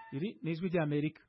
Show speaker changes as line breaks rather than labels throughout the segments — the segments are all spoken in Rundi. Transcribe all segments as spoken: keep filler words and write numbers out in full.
Iri ni ijwi ry'Amerika.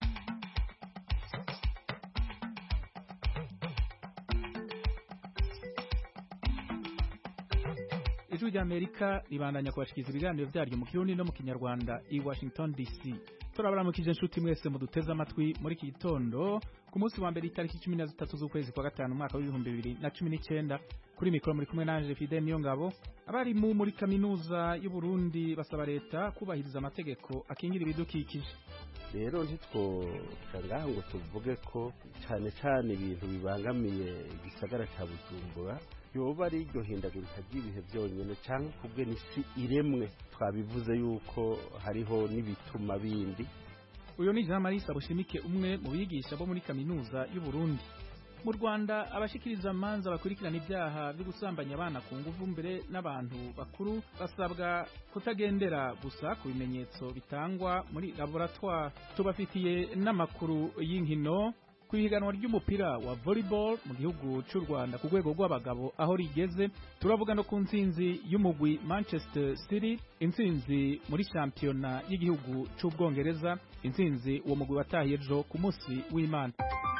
Ijwi ry'Amerika ribandanya kubashikiriza ibiganiro byaryo mu Kirundi no mu Kinyarwanda i Washington D C. Turabaramukije inshuti mwese muduteze amatwi muri iki gitondo ku munsi wa mbere itariki cumi na zitatu z'ukwezi kwa gatanu umwaka w'ibihumbi bibiri na cumi n'icenda. Kuri mikoro muri kumwe nanje Fidel Niyongabo. Abari mu muri kaminuza y'u Burundi basaba leta kubahiriza amategeko akingira ibidukikije.
Rero ntitwo ngaho ngo tuvuge ko cyane cyane ibintu bibangamiye igisagara cya Bujumbura yoba ari iryo hindagurika ry'ibihe byonyine cyangwa kubwe n'isi iremwe. Twabivuze yuko hariho n'ibituma bindi.
Uyo ni Jean Marie Sabushimike, umwe mu bigisha bo muri kaminuza y'u Burundi. Mu Rwanda abashikiriza manza bakurikirana ibyaha byo gusambanya abana ku nguvu mbere n'abantu bakuru basabwa kutagendera gusa ku bimenyetso bitangwa muri laboratoire. Tubafitiye n'amakuru y'inkino ku ihiganwa ry'umupira wa volleyball mu gihugu cy'u Rwanda ku rwego rw'abagabo aho rigeze. Turavuga no ku ntsinzi y'umugwi Manchester City, intsinzi muri shampiyona y'igihugu cy'Ubwongereza, intsinzi uwo mugwi watahiye ejo ku munsi w'Imana.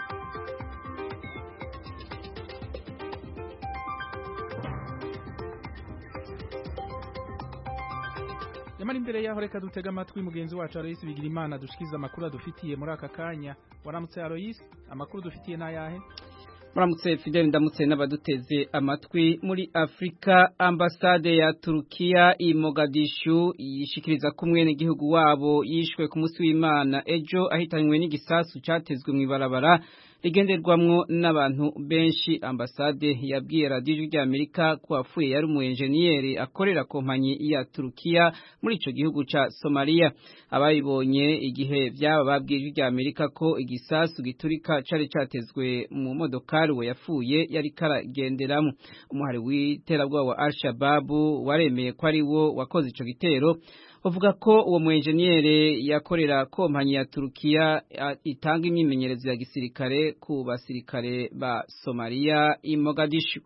Yamara imbere yaho reka dutega amatwi mugenzi wacu Aloysi Bigirimana dushikiza amakuru adufitiye muri aka kanya. Waramutse Aloysi, amakuru dufitiye nayahe?
Muramutse Fidel, ndamutse n'abaduteze amatwi. Muri Afrika, ambasade ya Turukiya i Mogadishu yishikiriza ko umwene gihugu wabo yishwe ku munsi w'Imana ejo ahitanywe n'igisasu cyatezwe mu ibarabara rigenderwamwo n'abantu benshi. Ambasade yabwiye radio y'Amerika ko apfuye yari umu engineer akorera kompanyi ya Turukiya muri ico gihugu ca Somalia. Abayibonye igihe byaba babwiye y'Amerika ko igisasu giturika cari catezwe mu modokari we yapfuye yari karagenderamo. Umuhari w'iterabwoba wa Al-Shabaab waremeye ko ari wo wakoze ico gitero, uvuga ko uwo mu engineer yakorera kompanyi ya Turukiya itanga imyimenyerezo ya gisirikare ku basirikare ba Somalia i Mogadishu.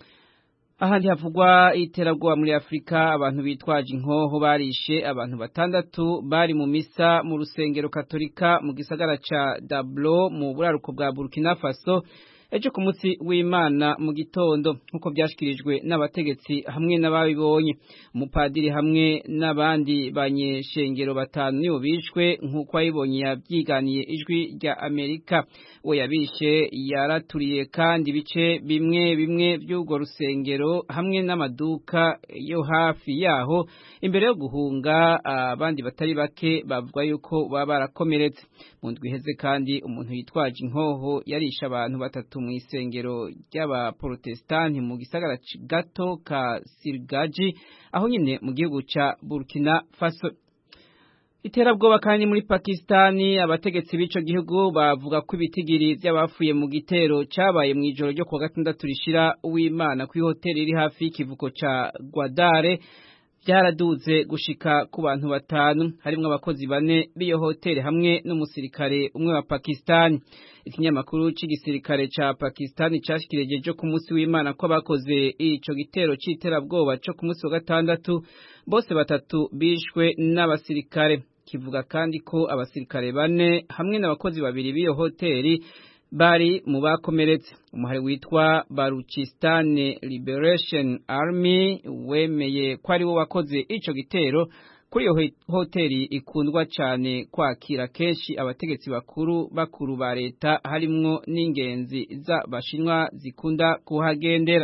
Ahandi havugwa iterabwoba muri Afrika, abantu bitwaje inkoho barishe abantu batandatu bari mu misa mu rusengero Katolika mu gisagara ca Dablo mu buraruko bwa Burkina Faso ejo ku munsi w'Imana mu gitondo, nkuko byashikirijwe n'abategetsi hamwe n'ababibonye. Umupadiri hamwe n'abandi banyeshengero batanu nibo bishwe, nkuko ayibonye yabyiganiye ijwi rya Amerika. We yabishe yaraturiye kandi bice bimwe bimwe by'ubwo rusengero hamwe n'amaduka yo hafi yaho imbere yo guhunga. Abandi batari bake bavuga yuko baba barakomeretse. Mu ndwi iheze kandi umuntu yitwaje inkoho yarisha abantu batatu mu isengero ry'abaprotestanti mu gisagara gato ka Sirgaji aho nyine mu gihugu ca Burkina Faso. Iterabwoba kandi muri Pakistani, abategetsi b'ico gihugu bavuga ko ibitigiri by'abafuye mu gitero cabaye mu ijoro ryo kuwa gatandatu rishira uw'Imana ku hoteli iri hafi y'ikivuko ca Gwadare byaraduze gushika ku bantu batanu, harimo abakozi bane b'iyo hoteli hamwe n'umusirikare umwe wa Pakistani. Ikinyamakuru c'igisirikare ca Pakistani cashikirije ejo ku munsi w'Imana ko abakoze ico gitero c'iterabwoba co ku munsi wa gatandatu bose batatu bishwe n'abasirikare. Kivuga kandi ko abasirikare bane hamwe n'abakozi babiri b'iyo hoteli bari mu bakomeretse. Umuhari witwa Baluchistan Liberation Army wemeye ko ari wo wakoze ico gitero kuri iyo hoteli ikundwa cyane kwakira kenshi abategetsi bakuru bakuru ba leta harimwo n'ingenzi z'abashinwa zikunda kuhagendera.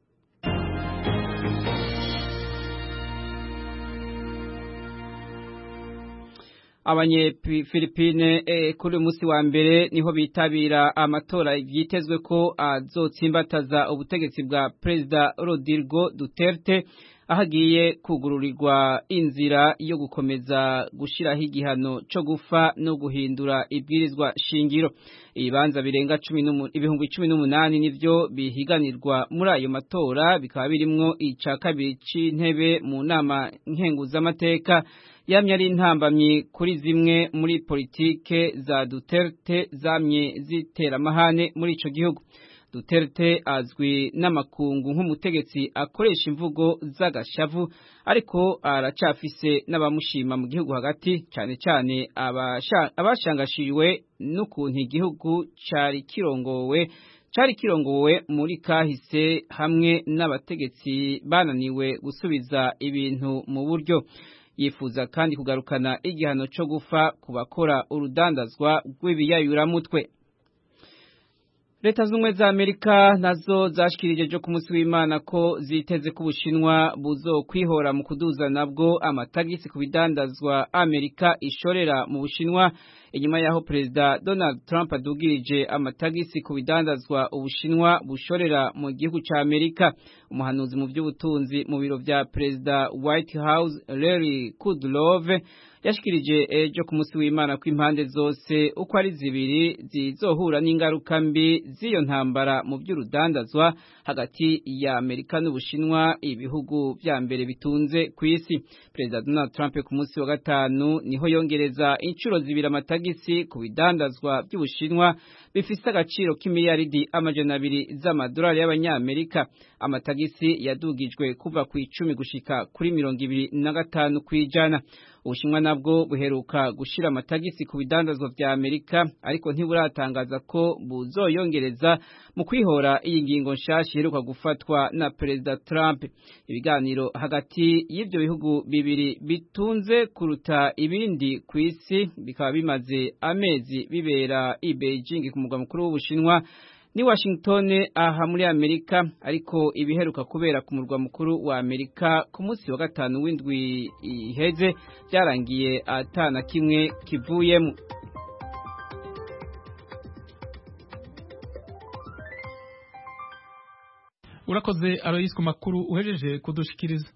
Abanye-Philippine eh, kuri musi wa mbere niho bitabira amatora vyitezwe ko azotsimbataza ubutegetsi bwa President Rodrigo Duterte, ahagiye kugururirwa inzira yo gukomeza gushiraho igihano cyo gufa no guhindura ibwirizwa shingiro. Ibibanza birenga ibihumbi cumi n'umunani nivyo bihiganirwa muri ayo matora, bikaba birimwo ica kabiri c'intebe mu nama nkenguzamateka. Yamye ari intambamyi kuri zimwe muri politike za Duterte zamye zitera amahane muri ico gihugu. Duterte azwi n'amakungu nk'umutegetsi akoresha imvugo z'agashavu ariko aracafise n'abamushima mu gihugu hagati cyane cyane abashangashiwe n'ukuntu igihugu cari kirongowe cari kirongowe muri kahise hamwe n'abategetsi bananiwe gusubiza ibintu mu buryo. Yifuza kandi kugarukana igihano cyo gufa ku bakora urudandazwa rw'ibiyayuramutwe. Leta z'Ubumwe za Amerika nazo zashikirije jo ku munsi w'Imana ko ziteze ko Ubushinwa buzokwihora mu kuduza nabwo amatagisi ku bidandazwa Amerika ishorera mu Bushinwa inyuma yaho Perezida Donald Trump adugirije amatagisi ku bidandazwa Ubushinwa bushorera mu gihugu ca Amerika. Umuhanuzi mu by'ubutunzi mu biro vya Perezida White House Larry Kudlow yashikirije ejo ku munsi w'Imana ko impande zose uko ari zibiri zizohura n'ingaruka mbi z'iyo ntambara mu by'urudandazwa hagati ya Amerika n'Ubushinwa, ibihugu vya mbere bitunze ku isi. Perezida Donald Trump ku munsi wa gatanu niho yongereza incuro zibiri amatagisi ku bidandazwa by'Ubushinwa bifise agaciro k'imiliyaridi amajana abiri z'amadolari y'abanyamerika. Amatagisi yadugijwe kuva ku icumi gushika kuri mirongo ibiri na gatanu kwijana. Ubushinwa nabwo buheruka gushira amatagisi ku bidandazwa vya Amerika ariko ntiburatangaza ko buzoyongereza mu kwihora iyi ngingo nshasha iheruka gufatwa na Perezida Trump. Ibiganiro hagati y'ivyo bihugu bibiri bitunze kuruta ibindi ku isi bikaba bimaze amezi bibera i Beijing ku mugwa mukuru w'Ubushinwa ni Washington aha muri Amerika, ariko ibiheruka kubera ku murwa mukuru wa Amerika ku munsi wa gatanu w'indwi iheze byarangiye atana kimwe kivuyemo.
Urakoze Alois ku makuru uhejeje kudushikiriza.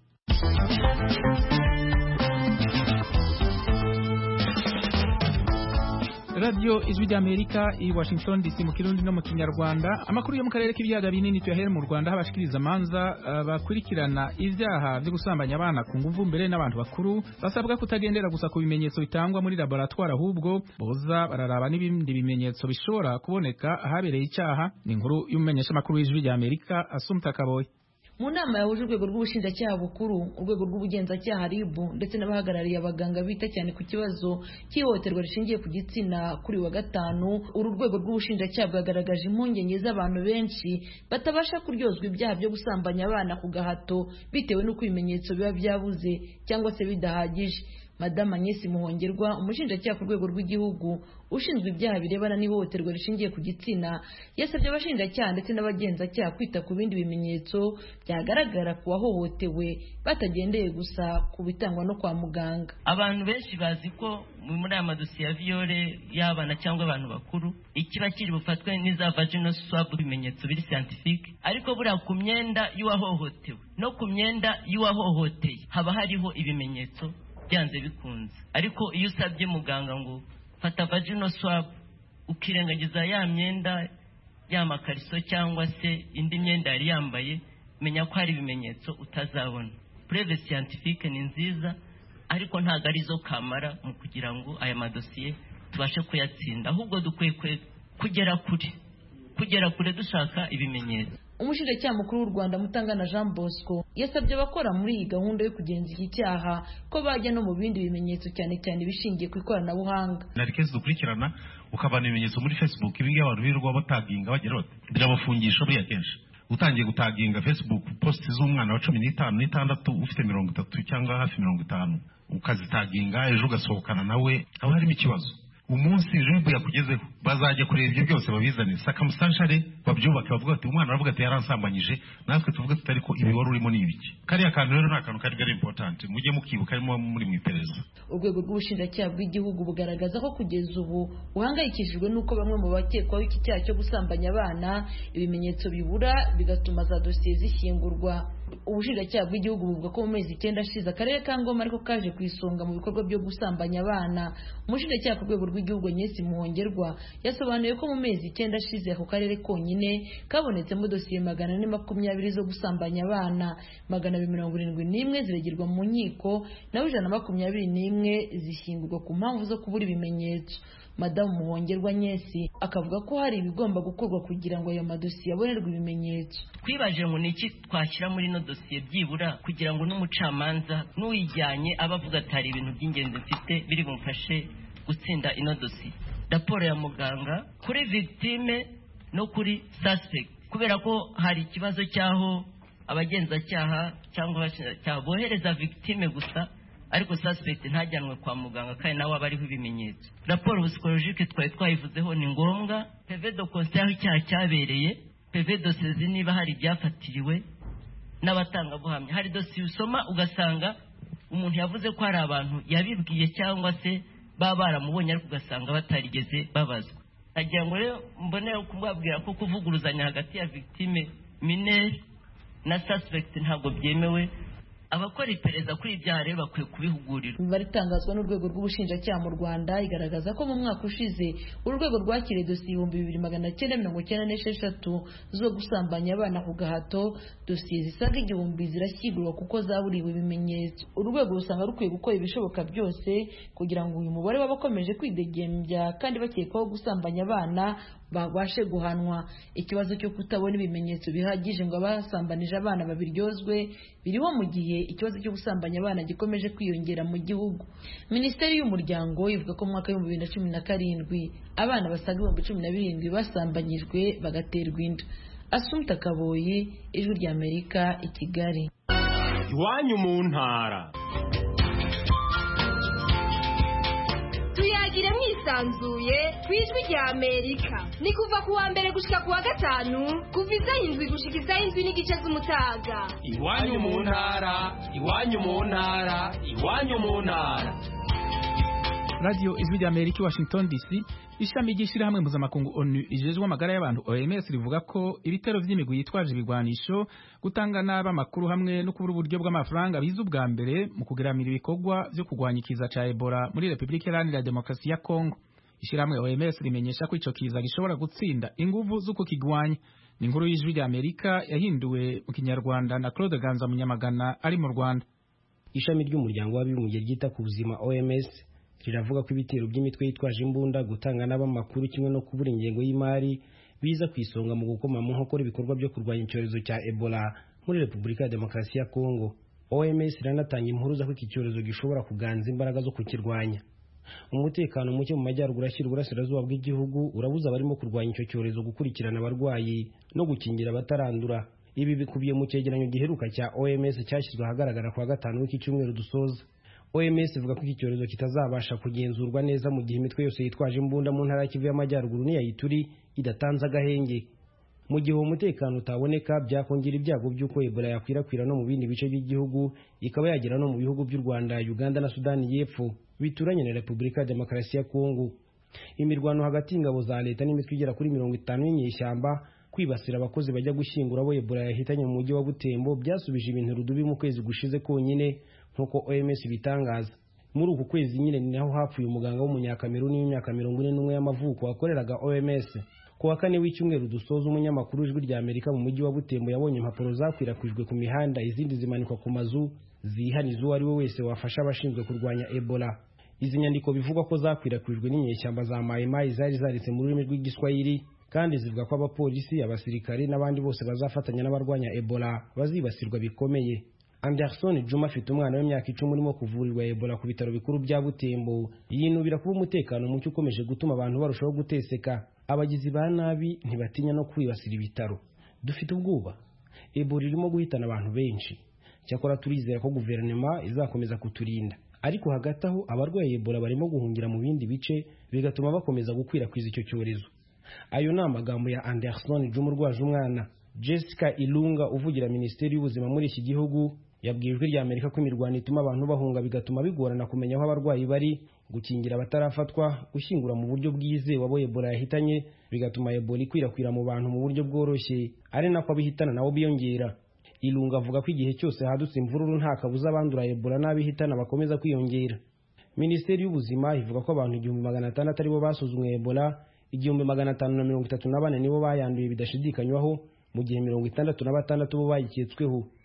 Radio Ijwi ry'Amerika i Washington D C mu Kirundi no mu Kinyarwanda. Amakuru yo mu karere k'ibiyaga binini tuyahere mu Rwanda habashikiriza amanza uh, bakurikirana ivyaha byo gusambanya abana ku nguvu mbere n'abantu bakuru basabwa kutagendera gusa ku bimenyetso bitangwa muri laboratoire ahubwo boza bararaba n'ibindi bimenyetso bishobora kuboneka ahabereye icyaha. Ni inkuru y'umumenyesha makuru w'Ijwi ry'Amerika Assumpta Kaboyi.
Mu nama yahuje urwego rw'ubushinjacyaha bukuru, urwego rw'ubugenzacyaha R I B ndetse n'abahagarariye abaganga bita cyane ku kibazo cy'ihohoterwa rishingiye ku gitsina kuri wa gatanu, uru rwego rw'ubushinjacyaha bwagaragaje impungenge z'abantu benshi batabasha kuryozwa ibyaha byo gusambanya abana ku gahato bitewe n'uko ibimenyetso biba byabuze cyangwa se bidahagije. Madame Agnes Muhongerwa, umushinjacyaha ku rwego rw'igihugu ushinzwe ibyaha birebana n'ihohoterwa rishingiye ku gitsina, yasabye abashinjacyaha ndetse n'abagenzacyaha kwita ku bindi bimenyetso byagaragara ku wahohotewe batagendeye gusa ku bitangwa no kwa muganga.
Abantu benshi bazi ko muri aya madosiye ya viole y'abana cyangwa abantu bakuru ikiba kiri bufatwe n'iza vaginal swab, ibimenyetso biri scientifique, ariko buriya ku myenda y'uwahohotewe no ku myenda y'uwahohoteye haba hariho ibimenyetso byanze bikunze. Ariko iyo usabye muganga ngo fata vaginal swab ukirengagiza ya myenda y'amakariso cyangwa se indi myenda yari yambaye, menya ko hari ibimenyetso utazabona. Preuve scientifique ni nziza ariko ntago ari zo kamara mu kugira ngo aya madosiye tubashe kuyatsinda, ahubwo dukwiye kugera kure kugera kure dushaka ibimenyetso.
Umushinjacyaha mukuru w'u Rwanda Mutangana Jean Bosco yasabye abakora muri iyi gahunda yo kugenza iki cyaha ko bajya no mu bindi bimenyetso cyane cyane bishingiye ku ikoranabuhanga.
Nari kesi dukurikirana ukabana ibimenyetso muri Facebook, ibingi abantu birirwa bataginga bagira bati birabafungisha buriya kenshi. Utangiye gutaginga Facebook post z'umwana wa cumi n'itanu n'itandatu ufite mirongo itatu cyangwa hafi mirongo itanu ukazitaginga ejo ugasohokana nawe, aho harimo ikibazo. Umunsi Jibu yakugezeho bazajya kureba ibyo byose babizane sakamusanshare babyubaka bavuga ati umwana aravuga ati yaransambanyije, natwe tuvuga tutari ko ibi wari urimo n'ibiki. Kariya kantu rero n'akantu kari very important mujye mukibuka arimo muri mu iperereza.
Urwego rw'ubushinjacyaha bw'igihugu bugaragaza ko kugeza ubu uhangayikishijwe nuko bamwe mu bakekwaho iki cyaha cyo gusambanya abana ibimenyetso bibura bigatuma za dosiye zishyingurwa. Ubushinjacyaha bw'igihugu buvuga ko mu mezi icyenda ashize akarere ka Ngoma ariko kaje ku isonga mu bikorwa byo gusambanya abana. Umushinjacyaha ku rwego rw'igihugu Agnes Muhongerwa yasobanuye ko mu mezi icyenda ashize ako karere konyine kabonetsemo dosiye magana ane makumyabiri zo gusambanya abana, magana abiri mirongo irindwi n'imwe ziregerwa mu nkiko naho ijana na makumyabiri n'imwe zishyingurwa ku mpamvu zo kubura ibimenyetso. Madamu Muhongerwa Nyesi akavuga ko hari ibigomba gukorwa kugira ngo ayo madosiye abonerwe ibimenyetso.
Twibaje ngo niki twashyira muri no dosiye byibura kugira ngo n'umucamanza n'uyijyanye abavuga atari ibintu by'ingenzi mfite biri bumfashe gutsinda ino dosiye. Raporo ya muganga kuri victime no kuri suspect, kubera ko hari ikibazo cyaho abagenzacyaha cyangwa abashinjacyaha bohereza victime gusa ariko suspect ntajyanwe kwa muganga kandi nawe abariho ibimenyetso. Raporo psychologique twari twayivuzeho ni ngombwa. P V de constat aho icyaha cyabereye, P V de saisie niba hari ibyafatiriwe n'abatangabuhamya. Hari dosiye usoma ugasanga umuntu yavuze ko hari abantu yabibwiye cyangwa se baba baramubonye ariko ugasanga batarigeze babazwa. Agira ngo rero mbonera kubabwira ko kuvuguruzanya hagati ya victime minere na suspect ntabwo byemewe. Abakora iperereza kuri ibyaha rero bakwiye kubihugurirwa.
Imibare itangazwa n'urwego rw'ubushinjacyaha mu Rwanda igaragaza ko mu mwaka ushize urwego rwakiriye dosiye ibihumbi bibiri magana cyenda mirongo icyenda n'esheshatu zo gusambanya abana ku gahato. Dosiye zisaga igihumbi zirashyigurwa kuko zaburiwe ibimenyetso. Urwego rusanga rukwiye gukora ibishoboka byose kugira ngo uyu mubare w'abakomeje kwidegembya kandi bakekwaho gusambanya abana babashe guhanwa. Ikibazo cyo kutabona ibimenyetso bihagije ngo abasambanije abana babiryozwe biriho mu gihe ikibazo cyo gusambanya abana gikomeje kwiyongera mu gihugu. Minisiteri y'Umuryango ivuga ko mu mwaka w'ibihumbi bibiri na cumi na karindwi abana basaga ibihumbi cumi na birindwi basambanyijwe bagaterwa inda. Asumta Kaboyi, Ijwi ry'Amerika, i Kigali.
Iwanyu mu ntara.
Tuyagire mwisanzuye kwijwi rya Amerika. Ni kuva ku wa mbere gushika ku wa gatanu kuva isaha indwi gushika isaha indwi n'igice z'umutaga.
Iwanyu mu ntara, iwanyu mu ntara, iwanyu mu ntara.
Radio Ijwi ry'Amerika, Washington D C. Ishami ry'ishirahamwe mpuzamakungu ONU ijejwe amagara y'abantu O M S rivuga ko ibitero vy'imigwi yitwaje ibigwanisho, gutanga naba makuru hamwe no kubura uburyo bw'amafaranga biza ubwa mbere mu kugeramira ibikorwa vyo kugwanya ikiza ca Ebola muri Republika Iharanira Demokarasi ya Kongo. Ishirahamwe O M S rimenyesha ko ico kiza gishobora gutsinda inguvu z'uko kigwanya. Ni inkuru y'Ijwi ry'Amerika yahinduwe mu Kinyarwanda na Claude Ganza Munyamagana ari mu Rwanda.
Ishami ry'umuryango w'abibumbye ryita ku buzima O M S kiravuga ko ibitero by'imitwe yitwaje imbunda, gutanga n'abamakuru kimwe no kubura ingengo y'imari biza kwisonga mu gukoma mu nkokora ibikorwa byo kurwanya icyorezo cya Ebola muri Republika ya Demokarasi ya Kongo. O M S iranatanga impuruza ko iki cyorezo gishobora kuganza imbaraga zo kukirwanya. Umutekano muke mu majyaruguru ashyira uburasirazuba bw'igihugu urabuza abarimo kurwanya icyo cyorezo gukurikirana abarwayi no gukingira abatarandura. Ibi bikubiye mu cyegeranyo giheruka cya O M S cyashyizwe ahagaragara kwa gatanu w'iki cyumweru dusoza. O M S ivuga ko iki cyorezo kitazabasha kugenzurwa neza mu gihe imitwe yose yitwaje imbunda mu ntara y'Kivu y'Amajyaruguru n'iya Ituri idatanze agahenge. Mu gihe umutekano utaboneka byakongera ibyago by'uko Ebola yakwirakwira no mu bindi bice by'igihugu, ikaba yagera no mu bihugu by'u Rwanda, Uganda na Sudani y'Epfo bituranye na Republika ya Demokarasi ya Kongo. Imirwano hagati y'ingabo za leta n'imitwe igera kuri mirongo itanu y'inyeshyamba kwibasira abakozi bajya gushyingura abo Ebola yahitanye mu mujyi wa Butembo byasubije ibintu rudubi mu kwezi gushize konyine nkuko O M S bitangaza. Muri uku kwezi nyine ni naho hapfuye umuganga w'umunyakameruni w'imyaka mirongo ine n'umwe y'amavuko wakoreraga O M S. Ku wa kane w'icyumweru dusoza umunyamakuru w'Ijwi ry'Amerika mu mujyi wa Butembo yabonye impapuro zakwirakwijwe ku mihanda, izindi zimanikwa ku mazu zihaniza uwo ari we wese wafasha abashinzwe kurwanya Ebola. Izi nyandiko bivugwa ko zakwirakwijwe n'inyeshyamba za Mai Mai zari zaritse mu rurimi rw'igiswahili kandi zivuga ko abapolisi, abasirikari n'abandi bose bazafatanya n'abarwanya Ebola bazibasirwa bikomeye. Anderson Juma afite umwana w'imyaka icumi urimo kuvurirwa Ebola ku bitaro bikuru bya Butembo. Yinubira kuba umutekano muke ukomeje gutuma abantu barushaho guteseka. Abagizi ba nabi ntibatinya no kwibasira ibitaro. Dufite ubwoba, Ebola irimo guhitana abantu benshi. Cyakora turizera ko guverinoma izakomeza kuturinda. Ariko hagati aho abarwaye Ebola barimo guhungira mu bindi bice bigatuma bakomeza gukwirakwiza icyo cyorezo. Ayo ni amagambo ya Anderson Juma urwaje umwana. Jessica Ilunga uvugira Minisiteri y'Ubuzima muri iki gihugu yabwiye Ijwi ry'Amerika ko imirwano ituma abantu bahunga bigatuma bigorana kumenya aho abarwayi bari, gukingira abatarafatwa, gushyingura mu buryo bwizewe abo Ebola yahitanye, bigatuma Ebola ikwirakwira mu bantu mu buryo bworoshye, ari nako abihitana nabo biyongera. Ilunga avuga ko igihe cyose hadutse imvururu nta kabuza abandura Ebola n'abihitana bakomeza kwiyongera. Minisiteri y'Ubuzima ivuga ko abantu igihumbi magana atandatu aribo basuzumwe Ebola, igihumbi magana atanu na mirongo itatu na bane nibo bayanduye bidashidikanywaho, mu gihe mirongo itandatu na batandatu bo bayiketsweho.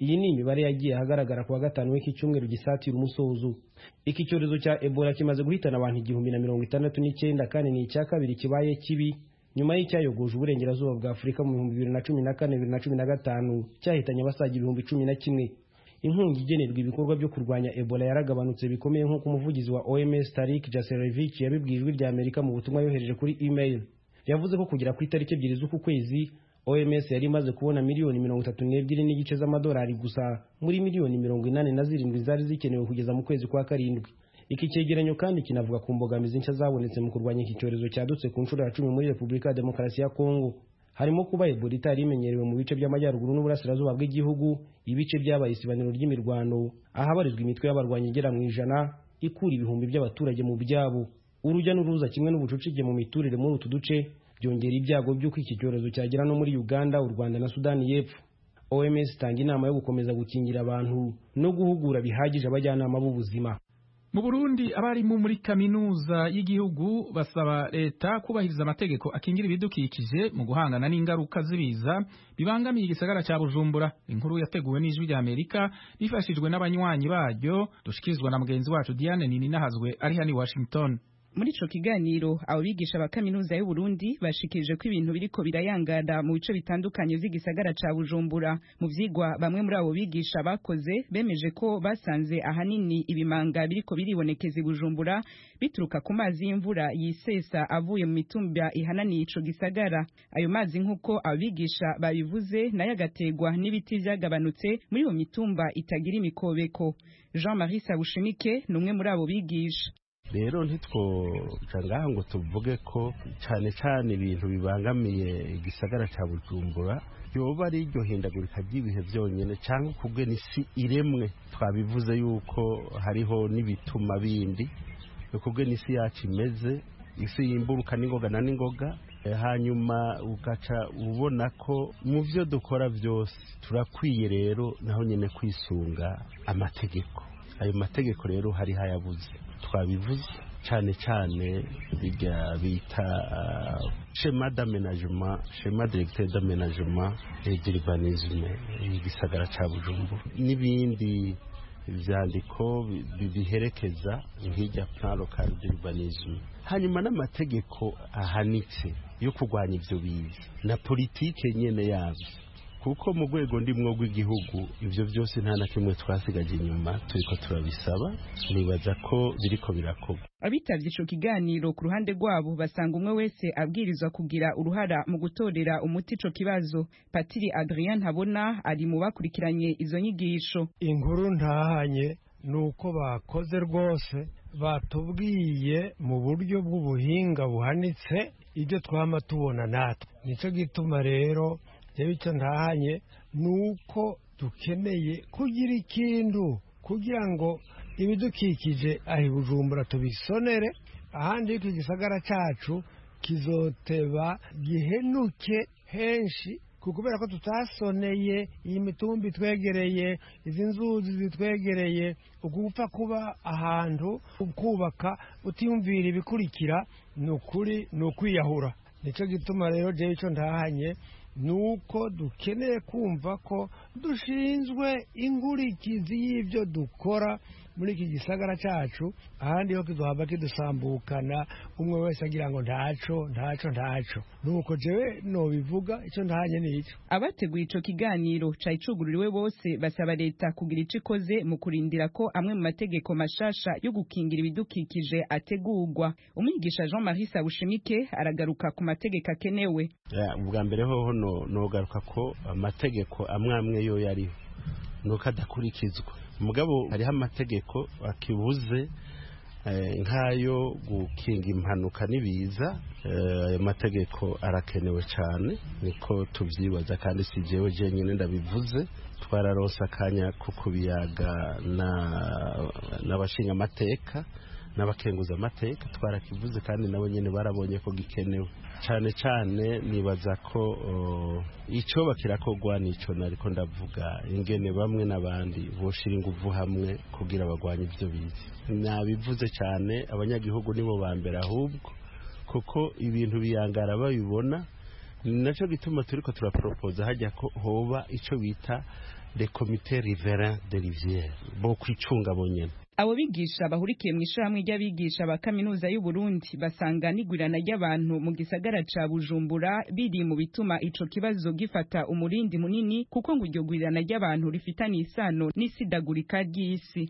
iyi ni imibare yagiye ahagaragara kuwa gatanu w'iki cyumweru gisatira umusozo. Iki cyorezo cya Ebola kimaze guhitana abantu igihumbi na mirongo itandatu n'icyenda kandi ni icya kabiri kibaye kibi nyuma y'icyayogoje uburengerazuba bwa Afurika mu bihumbi bibiri na cumi na kane bibiri na cumi na gatanu cyahitanye abasaga ibihumbi cumi na kimwe. Inkunga igenerwa ibikorwa byo kurwanya Ebola yaragabanutse bikomeye nk'uko umuvugizi wa O M S Tarik Jasarevic yabibwiye ijwi rya Amerika mu butumwa yohereje kuri email. Yavuze ko kugera ku itariki ebyiri z'uku kwezi O M S yari imaze kubona miliyoni mirongo itatu n'ebyiri n'igice z'amadolari gusa muri miliyoni mirongo inani na zirindwi zari zikenewe kugeza mu kwezi kwa karindwi. Iki cyegeranyo kandi kinavuga ku mbogamizi nshya zabonetse mu kurwanya iki cyorezo cyadutse ku nshuro ya cumi muri Repubulika ya Demokarasi ya Kongo. Harimo kuba Ebola itari imenyerewe mu bice by'amajyaruguru n'uburasirazuba bw'igihugu, ibice byabaye isibaniro ry'imirwano ahabarizwa imitwe y'abarwanyi igera mu ijana ikura ibihumbi by'abaturage mu byabo. Urujya n'uruza kimwe n'ubucucike mu miturire muri utu duce byongera ibyago by'uko iki cyorezo cyagera no muri Uganda, u Rwanda na Sudani y'Epfo. O M S itanga inama yo gukomeza gukingira abantu no guhugura bihagije abajyanama b'ubuzima.
Mu Burundi abarimu muri kaminuza y'igihugu basaba leta kubahiriza amategeko akingira ibidukikije mu guhangana n'ingaruka z'ibiza bibangamiye igisagara cya Bujumbura. Inkuru yateguwe n'ijwi rya Amerika rifashijwe n'abanywanyi baryo dushikirizwa na mugenzi wacu Diane Nininahazwe ari hano i Washington.
Muri ico kiganiro abo bigisha ba kaminuza y'u Burundi bashikirije ko ibintu biriko birayangana mu bice bitandukanye vy'igisagara ca Bujumbura. Mu vyigwa bamwe muri abo bigisha bakoze bemeje ko basanze ahanini ibimanga biriko biribonekeza i Bujumbura bituruka ku mazi y'imvura yisesa avuye mu mitumba ihananiye ico gisagara. Ayo mazi nk'uko abigisha babivuze nayo agategwa n'ibiti vyagabanutse muri iyo mitumba itagira imikobeko. Jean-Marie Sabushimike numwe muri abo bigisha.
Rero ntitwoca ngaha ngo tuvuge ko cyane cyane ibintu bibangamiye igisagara cya Bujumbura yoba ari iryo hindagurika ry'ibihe byonyine cyangwa kubwe n'isi iremwe. Twabivuze yuko hariho n'ibituma bindi kubwe n'isi yacu imeze, isi yimburuka n'ingoga na n'ingoga. Hanyuma ugaca ubona ko mu byo dukora byose turakwiye rero naho nyine kwisunga amategeko. Ayo mategeko rero hari hayabuze. Twabivuze cyane cyane bijya bita schéma d'aménagement, schéma directeur d'aménagement et d'urbanisme igisagara cya Bujumbura n'ibindi vyandiko biherekeza nk'ijya plan local d'urbanisme. Hanyuma n'amategeko ahanitse yo kurwanya ivyo biza na politike nyene yavyo, kuko mu rwego ndimwo rw'igihugu ivyo byose nta na kimwe twasigaje inyuma turiko turabisaba. Nibaza ko biriko birakorwa.
Abitavye ico kiganiro ku ruhande rwabo basanga umwe wese abwirizwa kugira uruhara mu gutorera umuti ico kibazo. Patiri Adrien Ntabona ari mu bakurikiranye izo nyigisho.
Inkuru ntahanye nuko bakoze rwose, batubwiye mu buryo bw'ubuhinga buhanitse ibyo twama tubona natwe. Nico gituma rero icyo ntahanye nuko dukeneye kugira ikintu kugira ngo ibidukikije aho Bujumbura tubisonere, ahandi yuko igisagara cyacu kizoteba gihenuke henshi, kubera ko tutasoneye iyi mitumba itwegereye, izi nzuzi zitwegereye. Ugupfa kuba ahantu ukubaka utiyumvira ibikurikira ni ukuri ni ukwiyahura. Nicyo gituma rero jewe icyo ntahanye nuko dukeneye kumva ko dushinzwe ingurikizi y'ibyo dukora muri iki gisagara cyacu, ahandi ho kizohava kidusambukana umwe wese agira ngo ntaco ntaco ntaco. Nuko jewe no bivuga icyo ntahanye nico.
Abateguye ico kiganiro cari cugururiwe bose basaba leta kugira ico ikoze mu kurindira ko amwe mu mategeko mashasha yo gukingira ibidukikije ategurwa. Umwigisha Jean-Marie Sabushimike aragaruka ku mategeko akenewe.
Ubwa mbere hoho no nogaruka ko amategeko amwe amwe yo yari nuko adakurikizwa. Mugabo hariho amategeko akibuze nk'ayo gukinga impanuka n'ibiza. Ayo mategeko arakenewe cyane, niko tubyibaza, kandi si jewe jenyine ndabivuze. Twararonse akanya ko kubiyaga n'abashinga amateka n'abakenguza amateka, twarakivuze kandi nabo nyene barabonye ko gikenewe cyane cyane. Nibaza ko icyo bakirakogwa nico nariko ndavuga, ingene bamwe n'abandi boshira inguvu hamwe kugira bagwanye ivyo bizi. Nabivuze cyane, abanyagihugu nibo bambera ahubwo, kuko ibintu biyangara babibona. Naco gituma turiko turapropose hajya ko hoba ico bita les comités riverains de rivière bo kwicunga bonyene.
Abo bigisha bahurikiye mu ishyirahamwe ry'abigisha ba kaminuza y'u Burundi basanga n'igwirana ry'abantu mu gisagara ca Bujumbura biri mu bituma ico kibazo gifata umurindi munini kuko ngo iryo gwirana ry'abantu rifitanye isano n'isidagurika ry'isi.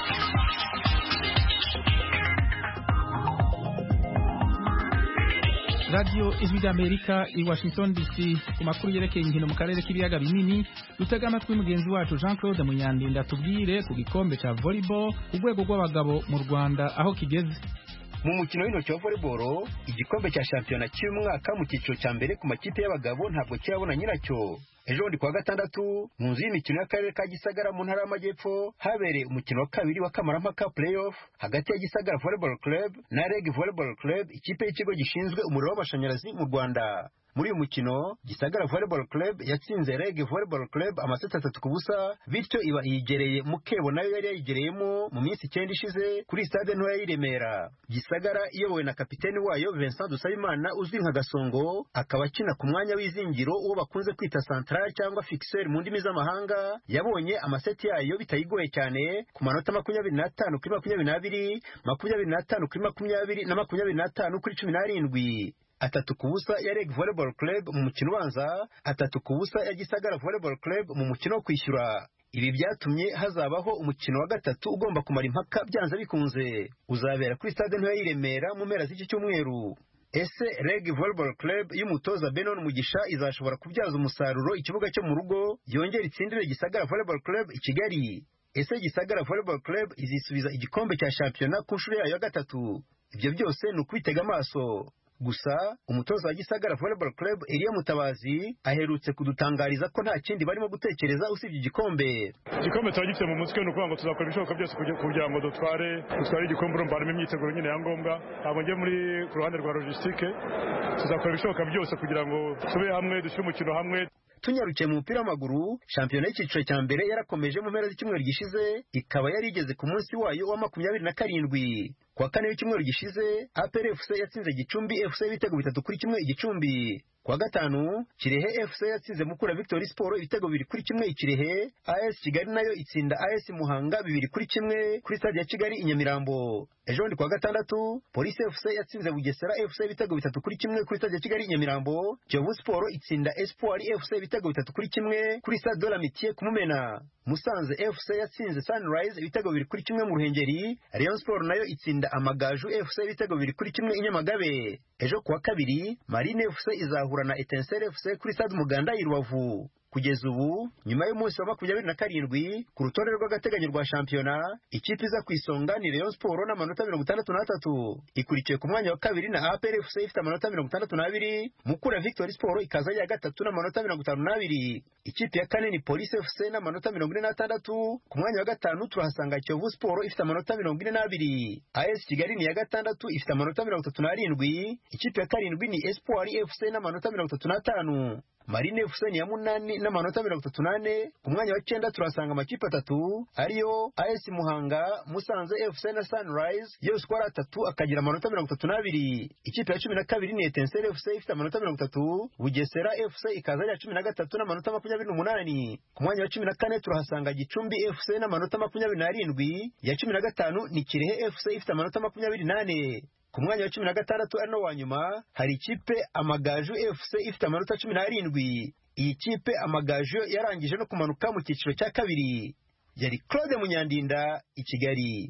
Radio Ijwi ry'Amerika i Washington D C ku makuru yerekeye inkino mu karere k'ibiyaga binini dutega amatwi mugenzi wacu Jean Claude Munyandinda tubwire ku gikombe ca volleyball ku rwego rw'abagabo mu Rwanda aho kigeze.
Mu mukino w'intoki wa volleyball igikombe cya shampiyona cy'umwaka mu cyiciro cya mbere ku makipe y'abagabo ntabwo kirabona nyiracyo. Ejo ndi kwa gatandatu mu nzu y'imikino y'akarere ka Gisagara mu ntara y'Amajyepfo habereye umukino wa kabiri wa Kamarampaka playoff hagati ya Gisagara Volleyball Club na Reg Volleyball Club, ikipe y'ikigo gishinzwe umuriro w'amashanyarazi mu Rwanda. Muri uyu mukino Gisagara Volleyball Club yatsinze Reg Volleyball Club amaseti atatu ku busa, bityo iba yigereye mu kebo nayo yari yayigereyemo mu minsi icyenda ishize kuri stade ntoya y'i Remera. Gisagara iyobowe na kapiteni wayo Vincent Dusabimana uzwi nka Gasongo, akaba akina ku mwanya w'izingiro uwo bakunze kwita central cyangwa fixer mu ndimi z'amahanga, yabonye amaseti yayo bitayigoye cyane ku manota makumyabiri n'atanu kuri makumyabiri n'abiri, makumyabiri n'atanu kuri makumyabiri na makumyabiri n'atanu kuri cumi n'arindwi. Atatu ku busa ya Reg Volleyball Club mu mukino ubanza, atatu ku busa ya Gisagara Volleyball Club mu mukino wo kwishyura. Ibi byatumye hazabaho umukino wa gatatu ugomba kumara impaka byanze bikunze, uzabera kuri stade ntoya y'i Remera mu mpera z'iki cyumweru. Ese Reg Volleyball Club y'umutoza Benon Mugisha izashobora kubyaza umusaruro ikibuga cyo mu rugo yongera itsindire Gisagara Volleyball Club i Kigali? Ese Gisagara Volleyball Club izisubiza igikombe cya shampiyona ku nshuro yayo ya gatatu? Ibyo byose ni ukwitega amaso. Gusa umutoza wa Gisagara Volleyball Club Elia Mutabazi aherutse kudutangariza ko nta kindi barimo gutekereza usibye igikombe.
Igikombe turagifite mu mutwe, no kuvuga ngo tuzakora ibishoboka byose kugira ngo dutware dutware igikombe. Urumva harimo imyiteguro nyine ya ngombwa, ntabwo ngiye muri ku ruhande rwa logistique, tuzakora ibishoboka byose kugira ngo tube hamwe dushyire umukino hamwe.
Tunyarukiye mu mupira w'amaguru, shampiyona y'icyiciro cya mbere yarakomeje mu mpera z'icyumweru gishize, ikaba yari igeze ku munsi wayo wa makumyabiri na karindwi. Kwa kane w'icyumweru gishize A P R F C yatsinze Gicumbi F C ibitego bitatu kuri kimwe i Gicumbi. Kwa gatanu Kirehe F C yatsinze Mukura Victory Sport ibitego bibiri kuri kimwe i Kirehe. A S Kigali nayo itsinda A S Muhanga bibiri kuri kimwe kuri stade ya Kigali i Nyamirambo. Ejo ndi kwa gatandatu Police F C yatsinze Bugesera F C ibitego bitatu kuri kimwe kuri stade ya Kigali i Nyamirambo. Kiyovu Sport itsinda Espoir F C ibitego bitatu kuri kimwe kuri stade de l'Amitié ku Mumena. Musanze F C yatsinze Sunrise ibitego bibiri kuri kimwe mu Ruhengeri. Rayon Sport nayo itsinda Amagaju F C ibitego bibiri kuri kimwe i Nyamagabe. Ejo kuwa kabiri Marine F C izahura na Etincelle F C kuri stade Umuganda i Rubavu. Kugeza ubu nyuma y'umunsi wa makumyabiri na karindwi ku rutonde rw'agateganyo rwa shampiyona, ikipe iza ku isonga ni Rayon Sport n'amanota mirongo itandatu n'atatu, ikurikiye ku mwanya wa kabiri na A P R F C ifite amanota mirongo itandatu n'abiri, Mukura Victory Sport ikaza ya gatatu n'amanota mirongo itanu n'abiri. Ikipe ya kane ni Police F C n'amanota mirongo ine n'atandatu, ku mwanya wa gatanu turahasanga Kiyovu Sport ifite amanota mirongo ine n'abiri. A S Kigali ni ya gatandatu ifite amanota mirongo itatu n'arindwi, ikipe ya karindwi ni Espoir F C n'amanota mirongo itatu n'atanu. Marine F C ni ya munani n'amanota mirongo itatu n'ane. Ku mwanya wa cyenda turasanga amakipe atatu ariyo A S Muhanga, Musanze F C na Sunrise, yose uko ari atatu akagira amanota mirongo itatu n'abiri. Ikipe ya cumi na kabiri ni Etincelle F C ifite amanota mirongo itatu, Bugesera F C ikaza ari ya cumi na gatatu n'amanota makumyabiri n'umunani. Ku mwanya wa cumi na kane turahasanga Gicumbi F C n'amanota makumyabiri n'arindwi, ya cumi na gatanu ni Kirehe F C ifite amanota makumyabiri n'ane. Ku mwanya wa cumi na gatandatu ari no wa nyuma hari ikipe Amagaju F C ifite amanota cumi n'arindwi. Iyi kipe Amagaju yarangije no kumanuka mu cyiciro cya kabiri. Yari Claude Munyandinda i Kigali.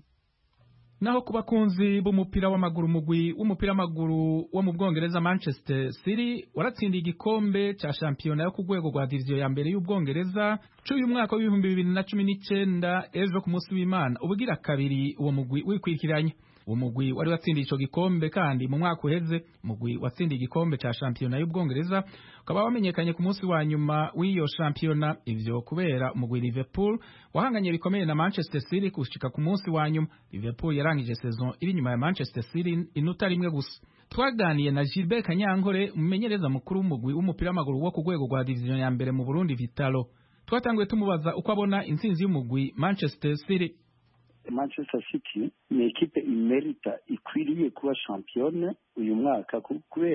Naho ku bakunzi b'umupira w'amaguru, mugwi w'umupira w'amaguru wo mu Bwongereza Manchester City waratsindiye igikombe cya shampiyona yo ku rwego rwa diviziyo ya mbere y'Ubwongereza cy'uyu mwaka w'ibihumbi bibiri na cumi n'icyenda ejo ku munsi w'Imana, ubugira kabiri uwo mugwi wikwikiranye. Uwo mugwi wari watsindiye ico gikombe kandi mu mwaka uheze mugwi watsindiye igikombe ca shampiyona y'Ubwongereza ukaba wamenyekanye ku munsi wa nyuma w'iyo shampiyona, ivyo kubera umugwi Liverpool wahanganye bikomeye na Manchester City kushika ku munsi wa nyuma. Liverpool yarangije saison iri nyuma ya Manchester City inota rimwe gusa. Twaganiye na Gilbert Kanyankore, umumenyereza mukuru w'umugwi w'umupira w'amaguru wo ku rwego rwa division ya mbere mu Burundi Vitalo. Twatanguye tumubaza uko abona intsinzi y'umugwi Manchester City.
Manchester City ni ekipe imerita ikwiriye kuba champione uyu mwaka kubera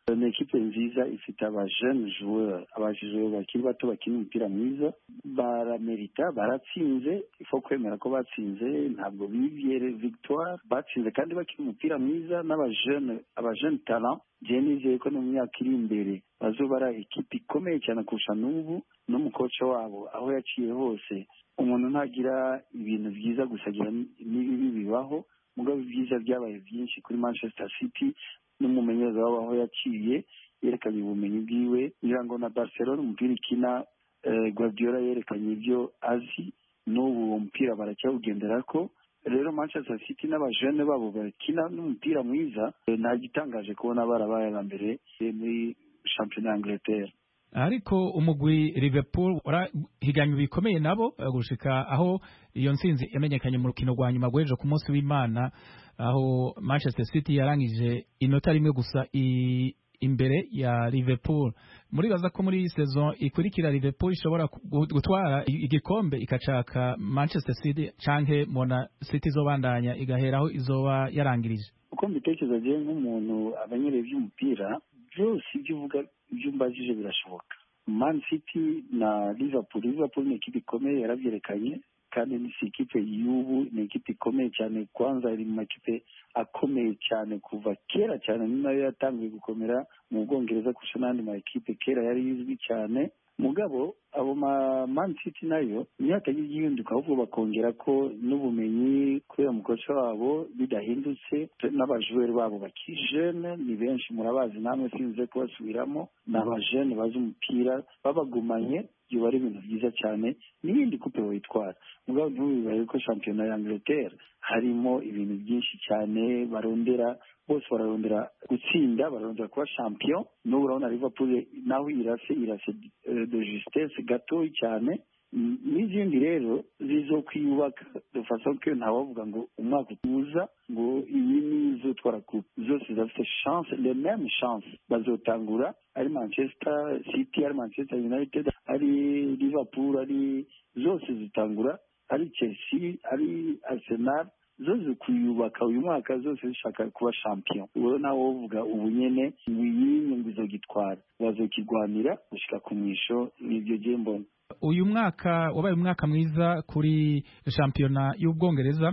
ni ekipe nziza ifite aba jeune joueur abajijwe bakiri bato bakina umupira mwiza baramerita baratsinze ifo kwemera ko batsinze ntabwo bivye victoire batsinze kandi bakina umupira mwiza n'aba jeune aba jeune talent je nizeye ko no mu myaka iri imbere bazobara ekipe ikomeye cyane kurusha n'ubu n'umukoca wabo aho yaciye hose umuntu ntagira ibintu byiza gusa agira n'ibibi bibaho mugabo ibyiza byabaye byinshi kuri Manchester City n'umumenyereza wabo aho yaciye yerekanye ubumenyi bwiwe ngira ngo na Barcelona umupira ikina eh, Guardiola yerekanye ibyo azi n'ubu umupira baracyawugendera ko rero Manchester City n'abajene babo bakina n'umupira mwiza eh, nta gitangaje kubona barabaye ba mbere eh, muri championnat Angleterre.
Ariko umugwi Liverpool warahiganye bikomeye nabo gushika aho iyo nsinzi yamenyekanye mu rukino rwa nyuma gwejo ku munsi w'Imana aho Manchester City yarangije inota rimwe gusa i, imbere ya Liverpool. Muri baza ko muri saison ikurikira Liverpool ishobora gutwara igikombe ikacaka Manchester City canke mona City zobandanya igaheraho izoba yarangirije.
Uko mbitekereza je nk'umuntu abanyereye by'umupira byose ibyo uvuga ibyo mbajije birashoboka. Man City na Liverpool Liverpool ni ekipe ikomeye yaravyerekanye kandi ni ikipe y'ubu ni ekipe ikomeye cyane kwanza iri mu makipe akomeye cyane kuva kera cyane ni nayo yatangiye gukomera mu Bwongereza kurusha n'andi ma ekipe kera yari izwi cyane mugabo abo ma Man City nayo imyaka y'igihinduka ahubwo bakongera ko n'ubumenyi kubera umukoca wabo bidahindutse n'abajoueur babo bakijene ni benshi murabazi namwe sinze kubasubiramo n'abajene bazi umupira babagumanye iyo bari ibintu byiza cyane n'iyindi kupe witwara mugabo ntubibaye ko championnat ya Angleterre harimo ibintu byinshi cyane barondera bose bararondera gutsinda bararondera kuba champion n'ubu urabona Liverpool naho irase irase de justesse gato cyane n'izindi rero zizokwiyubaka de façon que ntawavuga ngo umwaka uza ngo iyi nizo twara coupe zose zafite chance les mêmes chance bazotangura ari Manchester City ari Manchester United ari Liverpool ari zose zitangura ari Chelsea ari Arsenal zose kwiyubaka uyu mwaka zose zishaka kuba champion uwo nawo uvuga ubu nyene wiyinye ngizogitwara bazokigwanira gushika ku mwisho nibyo je mbona.
Uyu mwaka wabaye umwaka mwiza kuri championnat y'Ubwongereza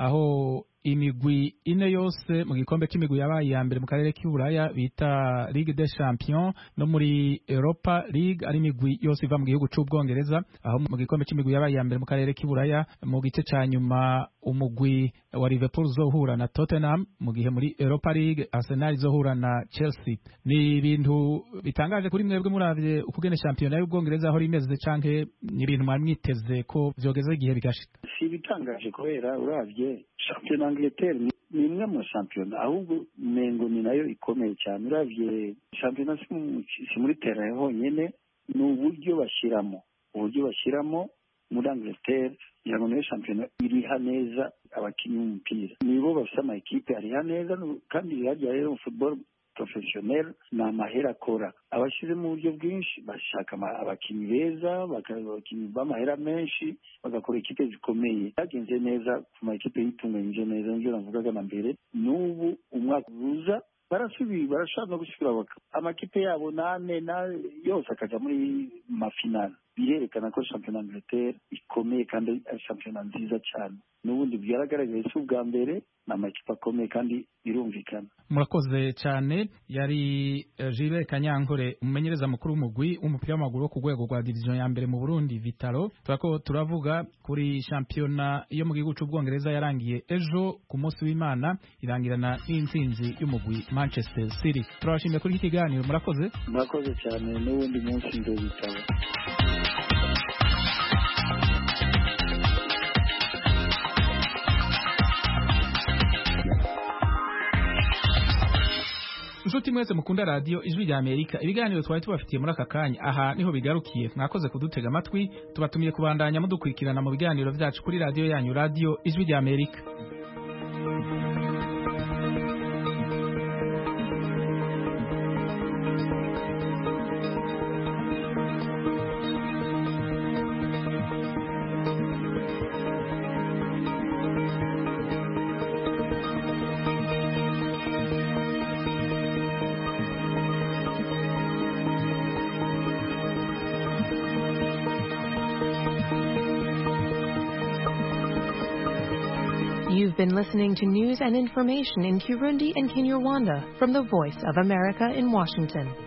aho imigwi ine yose mu gikombe cy'imigwi yabaye ya mbere mu karere k'Iburaya bita Ligue des Champions no muri Europa League ari imigwi yose iva mu gihugu cy'Ubwongereza aho mu gikombe cy'imigwi yabaye ya mbere mu karere k'Iburaya mu gice ca nyuma umugwi wa Liverpool zohura na Tottenham mu gihe muri Europa League Arsenal zohura na Chelsea. Ni ibintu bitangaje kuri mwebwe muravye ukugene championnat y'Ubwongereza aho rimeze canke ni ibintu mwamwiteze ko vyogeze igihe bigashika.
Si bitangaje kubera uravye championnat Angleterre ni imwe mu championnat ahubwo mengo ni nayo ikomeye cyane uravye championnat si muri terrain honyene ni uburyo bashiramo uburyo bashiramo muri Angleterre yago niyo championnat iriha neza abakinnyi b'umupira nibo bafite ama equipe ariha neza kandi yajya rero football professionnel na mahera akora abashize mu buryo bwinshi bashaka abakinnyi beza bakabakinnyi b'amahera menshi bagakora ekipe zikomeye yagenze neza ku ma ekipe yitunganyije neza nibyo navugaga na mbere n'ubu umwaka uza barasubiye barashaka no gusubira amakipe yabo nane na yose akaja muri mafinale birerekana ko championnat Angleterre ikomeye kandi ari championnat nziza cyane n'ubundi byaragaragaye si ubwa mbere n'amakipe akomeye kandi birumvikana.
Murakoze cyane yari uh, Gilbert Kanyankore umumenyereza mukuru w'umugwi w'umupira w'amaguru wo ku rwego rwa division ya mbere mu Burundi Vitalo turako turavuga kuri championnat yo mu gihugu cy'Ubwongereza yarangiye ejo ku munsi w'Imana irangirana n'intsinzi y'umugwi Manchester City. Turabashimiye kuri iki kiganiro murakoze.
Murakoze cyane n'ubundi munsi ndo Vitalo.
Nshuti mwese mukunda radio Ijwi rya Amerika ibiganiro twari tubafitiye muri aka kanya aha niho bigarukiye mwakoze kudutega amatwi tubatumiye kubandanya mudukurikirana mu biganiro byacu kuri radio yanyu radio Ijwi rya Amerika.
You've been listening to news and information in Kirundi and Kinyarwanda from the Voice of America in Washington.